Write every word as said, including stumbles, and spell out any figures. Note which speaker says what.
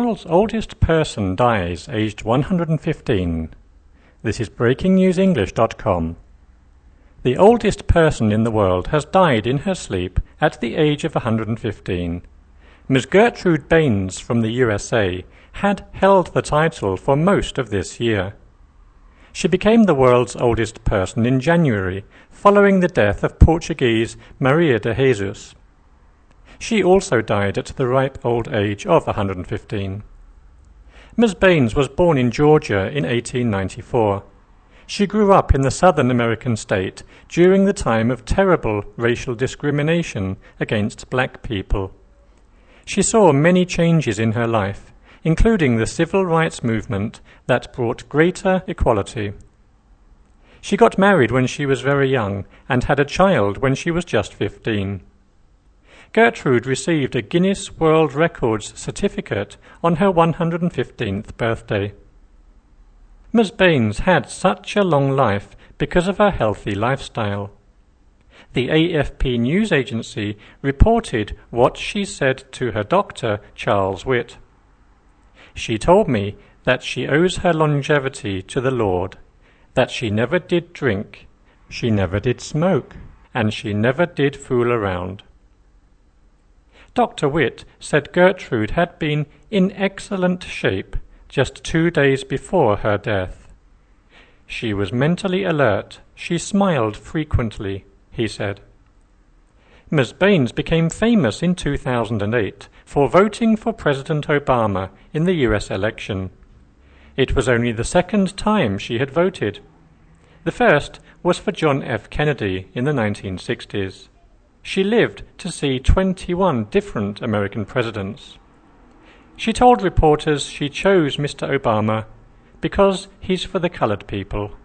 Speaker 1: world's oldest person dies aged one hundred fifteen. This is breaking news english dot com. The oldest person in the world has died in her sleep at the age of one hundred fifteen. Miss Gertrude Baines from the U S A had held the title for most of this year. She became the world's oldest person in January, following the death of Portuguese Maria de Jesus. She also died at the ripe old age of one hundred fifteen. Miss Baines was born in Georgia in eighteen ninety-four. She grew up in the southern American state during the time of terrible racial discrimination against black people. She saw many changes in her life, including the civil rights movement that brought greater equality. She got married when she was very young and had a child when she was just fifteen. Gertrude received a Guinness World Records certificate on her one hundred fifteenth birthday. Miss Baines had such a long life because of her healthy lifestyle. The A F P news agency reported what she said to her doctor, Charles Witt. She told me that she owes her longevity to the Lord, that she never did drink, she never did smoke, and she never did fool around. Doctor Witt said Gertrude had been in excellent shape just two days before her death. She was mentally alert, she smiled frequently, he said. Miss Baines became famous in two thousand eight for voting for President Obama in the U S election. It was only the second time she had voted. The first was for John F. Kennedy in the nineteen sixties. She lived to see twenty-one different American presidents. She told reporters she chose Mister Obama because he's for the colored people.